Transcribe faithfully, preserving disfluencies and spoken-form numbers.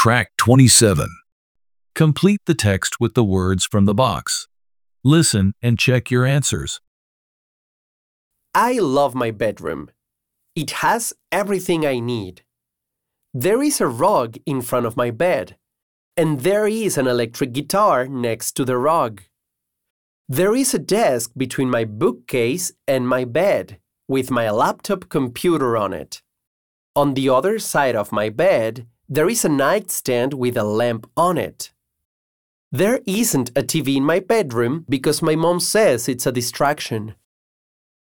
Track twenty-seven. Complete the text with the words from the box. Listen and check your answers. I love my bedroom. It has everything I need. There is a rug in front of my bed, and there is an electric guitar next to the rug. There is a desk between my bookcase and my bed, with my laptop computer on it. On the other side of my bed, there is a nightstand with a lamp on it. There isn't a T V in my bedroom because my mom says it's a distraction.